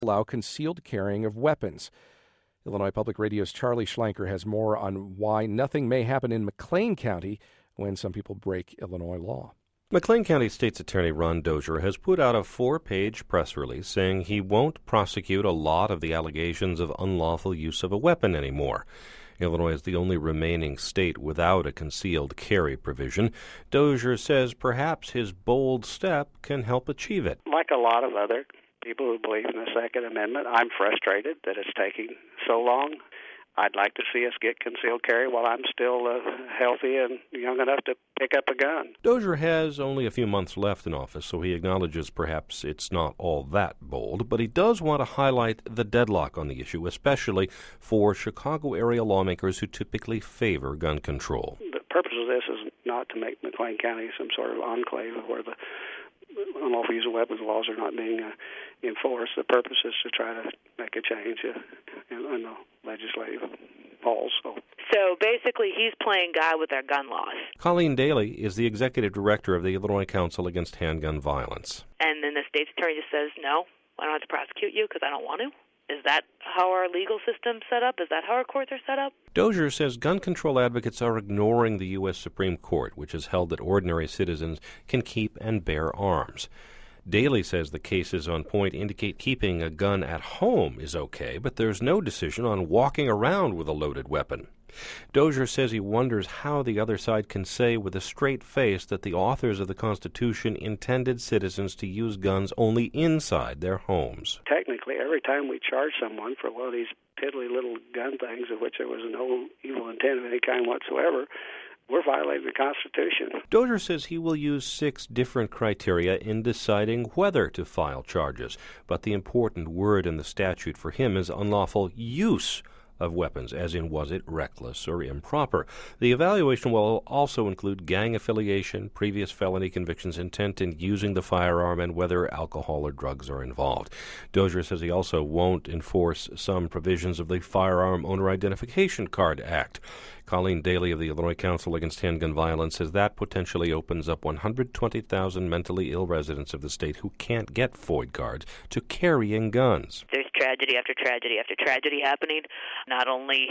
allow concealed carrying of weapons. Illinois Public Radio's Charlie Schlenker has more on why nothing may happen in McLean County when some people break Illinois law. McLean County State's Attorney Ron Dozier has put out a 4-page press release saying he won't prosecute a lot of the allegations of unlawful use of a weapon anymore. Illinois is the only remaining state without a concealed carry provision. Dozier says perhaps his bold step can help achieve it. Like a lot of other people who believe in the Second Amendment, I'm frustrated that it's taking so long. I'd like to see us get concealed carry while I'm still healthy and young enough to pick up a gun. Dozier has only a few months left in office, so he acknowledges perhaps it's not all that bold, but he does want to highlight the deadlock on the issue, especially for Chicago area lawmakers who typically favor gun control. The purpose of this is not to make McLean County some sort of enclave where the unlawful use of weapons laws are not being enforced. The purpose is to try to make a change in the legislative halls. So basically, he's playing guy with our gun laws. Colleen Daly is the executive director of the Illinois Council Against Handgun Violence. And then the state's attorney just says, no, I don't have to prosecute you because I don't want to. Is that how our legal system's set up? Is that how our courts are set up? Dozier says gun control advocates are ignoring the U.S. Supreme Court, which has held that ordinary citizens can keep and bear arms. Daly says the cases on point indicate keeping a gun at home is okay, but there's no decision on walking around with a loaded weapon. Dozier says he wonders how the other side can say with a straight face that the authors of the Constitution intended citizens to use guns only inside their homes. Technically, every time we charge someone for one of these piddly little gun things of which there was no evil intent of any kind whatsoever, we're violating the Constitution. Dozier says he will use 6 different criteria in deciding whether to file charges, but the important word in the statute for him is unlawful use of weapons, as in was it reckless or improper. The evaluation will also include gang affiliation, previous felony convictions, intent in using the firearm, and whether alcohol or drugs are involved. Dozier says he also won't enforce some provisions of the Firearm Owner Identification Card Act. Colleen Daly of the Illinois Council Against Handgun Violence says that potentially opens up 120,000 mentally ill residents of the state who can't get FOID cards to carrying guns. There's tragedy after tragedy after tragedy happening, not only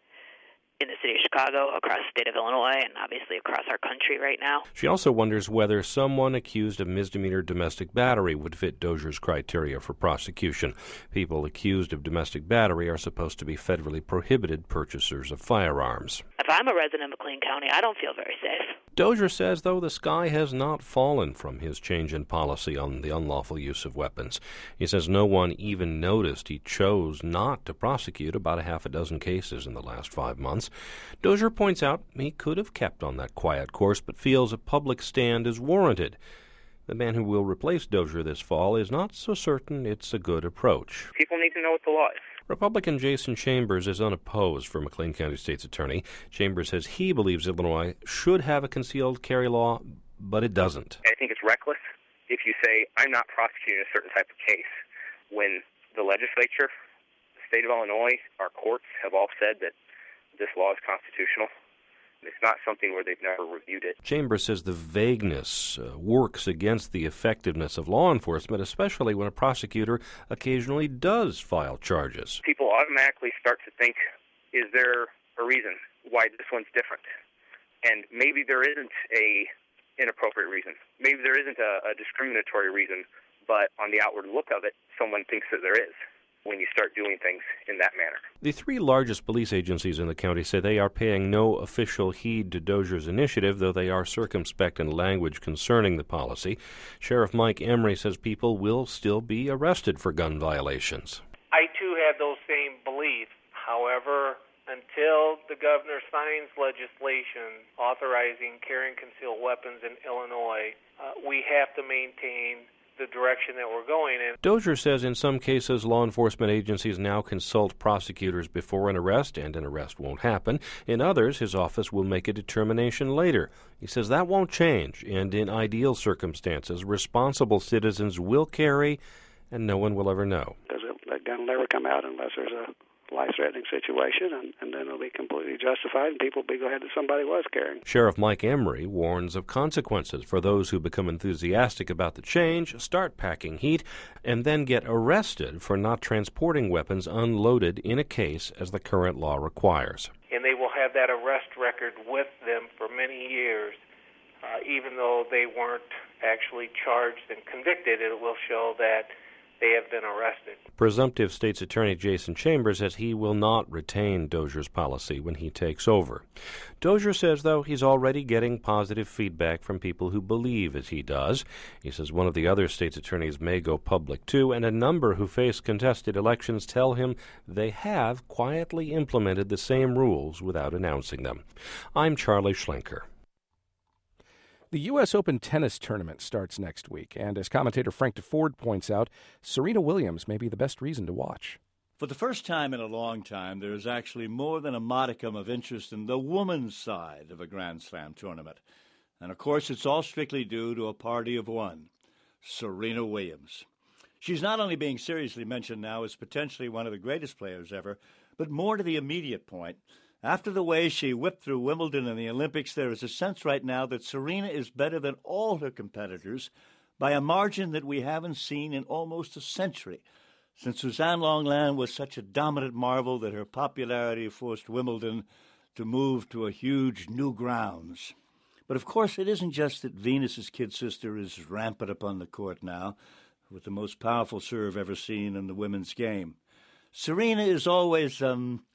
in the city of Chicago, across the state of Illinois, and obviously across our country right now. She also wonders whether someone accused of misdemeanor domestic battery would fit Dozier's criteria for prosecution. People accused of domestic battery are supposed to be federally prohibited purchasers of firearms. If I'm a resident of McLean County, I don't feel very safe. Dozier says, though, the sky has not fallen from his change in policy on the unlawful use of weapons. He says no one even noticed he chose not to prosecute about a half a dozen cases in the last 5 months. Dozier points out he could have kept on that quiet course, but feels a public stand is warranted. The man who will replace Dozier this fall is not so certain it's a good approach. People need to know what the law is. Republican Jason Chambers is unopposed for McLean County State's Attorney. Chambers says he believes Illinois should have a concealed carry law, but it doesn't. I think it's reckless if you say, I'm not prosecuting a certain type of case, when the legislature, the state of Illinois, our courts have all said that this law is constitutional. It's not something where they've never reviewed it. Chambers says the vagueness works against the effectiveness of law enforcement, especially when a prosecutor occasionally does file charges. People automatically start to think, is there a reason why this one's different? And maybe there isn't a inappropriate reason. Maybe there isn't a discriminatory reason, but on the outward look of it, someone thinks that there is, when you start doing things in that manner. The 3 largest police agencies in the county say they are paying no official heed to Dozier's initiative, though they are circumspect in language concerning the policy. Sheriff Mike Emery says people will still be arrested for gun violations. I, too, have those same beliefs. However, until the governor signs legislation authorizing carrying concealed weapons in Illinois, we have to maintain the direction that we're going in. Dozier says in some cases law enforcement agencies now consult prosecutors before an arrest, and an arrest won't happen. In others, his office will make a determination later. He says that won't change, and in ideal circumstances, responsible citizens will carry, and no one will ever know. Because that gun will never come out unless there's a life-threatening situation, and then it'll be completely justified, and people will be glad that somebody was carrying. Sheriff Mike Emery warns of consequences for those who become enthusiastic about the change, start packing heat, and then get arrested for not transporting weapons unloaded in a case as the current law requires. And they will have that arrest record with them for many years, even though they weren't actually charged and convicted. It will show that they have been arrested. Presumptive State's Attorney Jason Chambers says he will not retain Dozier's policy when he takes over. Dozier says, though, he's already getting positive feedback from people who believe as he does. He says one of the other state's attorneys may go public, too, and a number who face contested elections tell him they have quietly implemented the same rules without announcing them. I'm Charlie Schlenker. The U.S. Open tennis tournament starts next week, and as commentator Frank DeFord points out, Serena Williams may be the best reason to watch. For the first time in a long time, there is actually more than a modicum of interest in the women's side of a Grand Slam tournament. And of course, it's all strictly due to a party of one, Serena Williams. She's not only being seriously mentioned now as potentially one of the greatest players ever, but more to the immediate point. After the way she whipped through Wimbledon and the Olympics, there is a sense right now that Serena is better than all her competitors by a margin that we haven't seen in almost a century, since Suzanne Lenglen was such a dominant marvel that her popularity forced Wimbledon to move to a huge new grounds. But of course, it isn't just that Venus's kid sister is rampant upon the court now, with the most powerful serve ever seen in the women's game. Serena is always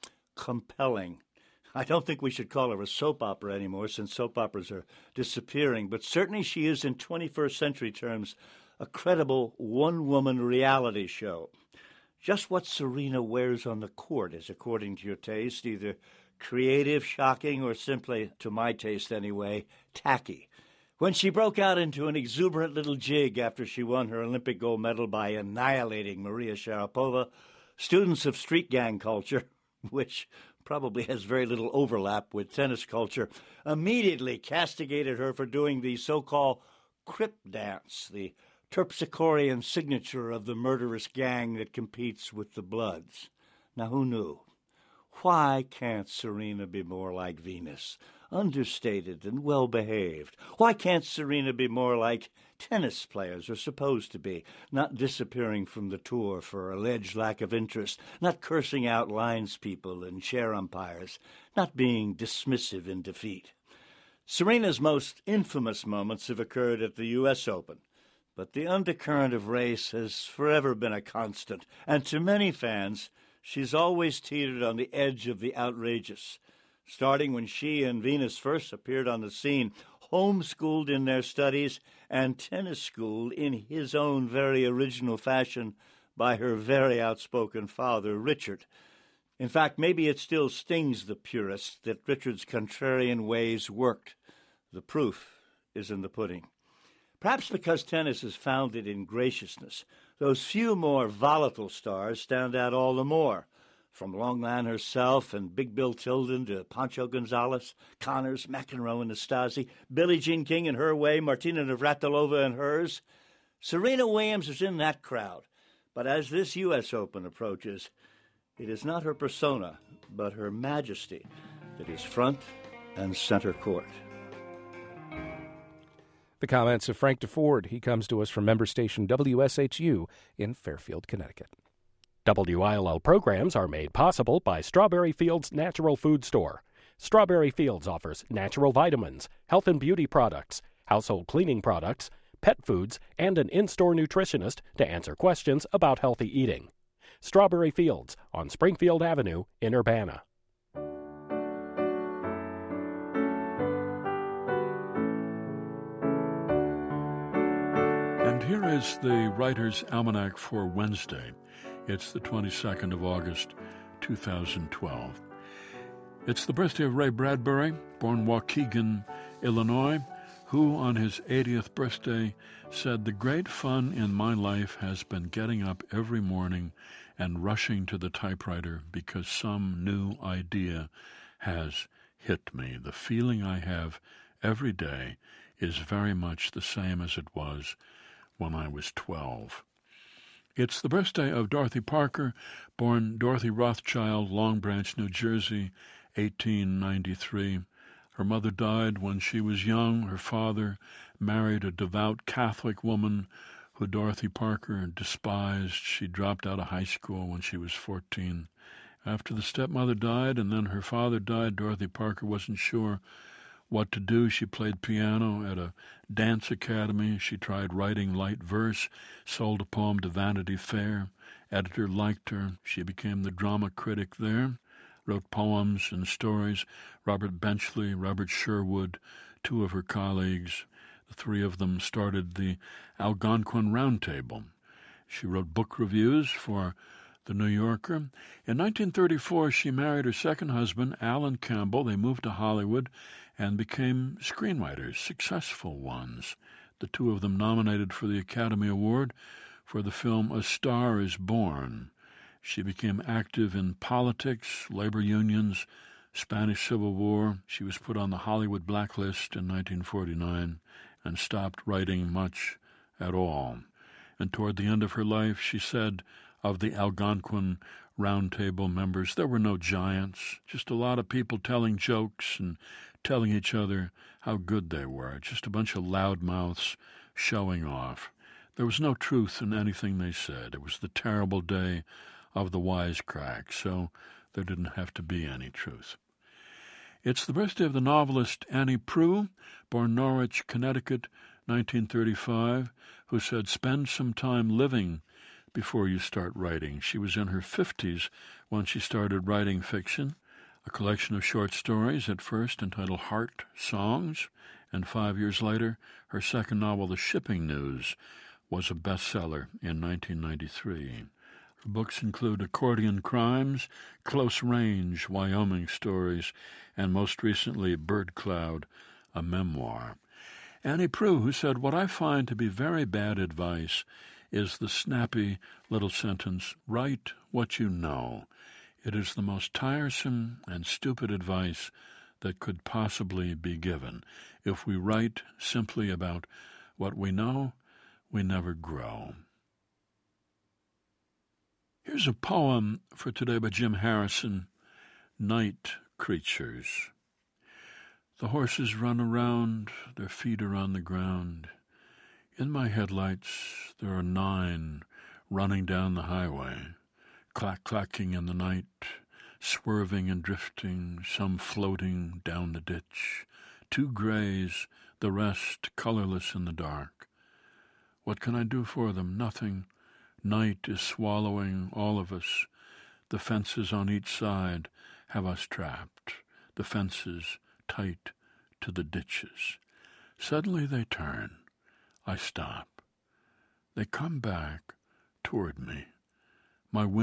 compelling. I don't think we should call her a soap opera anymore, since soap operas are disappearing, but certainly she is, in 21st century terms, a credible one-woman reality show. Just what Serena wears on the court is, according to your taste, either creative, shocking, or simply, to my taste anyway, tacky. When she broke out into an exuberant little jig after she won her Olympic gold medal by annihilating Maria Sharapova, students of street gang culture, which probably has very little overlap with tennis culture, immediately castigated her for doing the so-called crip dance, the terpsichorean signature of the murderous gang that competes with the Bloods. Now, who knew? Why can't Serena be more like Venus, understated and well-behaved? Why can't Serena be more like tennis players are supposed to be, not disappearing from the tour for alleged lack of interest, not cursing out linespeople and chair umpires, not being dismissive in defeat? Serena's most infamous moments have occurred at the U.S. Open, but the undercurrent of race has forever been a constant, and to many fans, she's always teetered on the edge of the outrageous, starting when she and Venus first appeared on the scene, homeschooled in their studies and tennis schooled in his own very original fashion by her very outspoken father, Richard. In fact, maybe it still stings the purists that Richard's contrarian ways worked. The proof is in the pudding. Perhaps because tennis is founded in graciousness, those few more volatile stars stand out all the more. From Lenglen herself and Big Bill Tilden to Pancho Gonzalez, Connors, McEnroe and Nastase, Billie Jean King in her way, Martina Navratilova in hers. Serena Williams is in that crowd. But as this U.S. Open approaches, it is not her persona, but her majesty that is front and center court. The comments of Frank DeFord. He comes to us from member station WSHU in Fairfield, Connecticut. WILL programs are made possible by Strawberry Fields Natural Food Store. Strawberry Fields offers natural vitamins, health and beauty products, household cleaning products, pet foods, and an in-store nutritionist to answer questions about healthy eating. Strawberry Fields on Springfield Avenue in Urbana. And here is the Writer's Almanac for Wednesday. It's the 22nd of August, 2012. It's the birthday of Ray Bradbury, born Waukegan, Illinois, who on his 80th birthday said, "The great fun in my life has been getting up every morning and rushing to the typewriter because some new idea has hit me. The feeling I have every day is very much the same as it was when I was 12. It's the birthday of Dorothy Parker, born Dorothy Rothschild, Long Branch, New Jersey, 1893. Her mother died when she was young. Her father married a devout Catholic woman who Dorothy Parker despised. She dropped out of high school when she was 14. After the stepmother died and then her father died, Dorothy Parker wasn't sure what to do. She played piano at a dance academy. She tried writing light verse, sold a poem to Vanity Fair. Editor liked her. She became the drama critic there, wrote poems and stories. Robert Benchley, Robert Sherwood, two of her colleagues, the three of them started the Algonquin Round Table. She wrote book reviews for The New Yorker. In 1934, she married her second husband, Alan Campbell. They moved to Hollywood and became screenwriters, successful ones. The two of them nominated for the Academy Award for the film A Star is Born. She became active in politics, labor unions, Spanish Civil War. She was put on the Hollywood blacklist in 1949 and stopped writing much at all. And toward the end of her life, she said of the Algonquin Round Table members, there were no giants, just a lot of people telling jokes and telling each other how good they were, just a bunch of loudmouths showing off. There was no truth in anything they said. It was the terrible day of the wisecrack, so there didn't have to be any truth. It's the birthday of the novelist Annie Proulx, born Norwich, Connecticut, 1935, who said, "Spend some time living before you start writing." She was in her 50s when she started writing fiction, a collection of short stories at first entitled Heart Songs, and 5 years later, her second novel, The Shipping News, was a bestseller in 1993. Her books include Accordion Crimes, Close Range, Wyoming Stories, and most recently Bird Cloud, a memoir. Annie Proulx, who said, "What I find to be very bad advice is the snappy little sentence, 'Write what you know.' It is the most tiresome and stupid advice that could possibly be given. If we write simply about what we know, we never grow." Here's a poem for today by Jim Harrison, Night Creatures. The horses run around, their feet are on the ground. In my headlights there are 9 running down the highway, clack-clacking in the night, swerving and drifting, some floating down the ditch. 2 grays, the rest colorless in the dark. What can I do for them? Nothing. Night is swallowing all of us. The fences on each side have us trapped, the fences tight to the ditches. Suddenly they turn. I stop. They come back toward me. My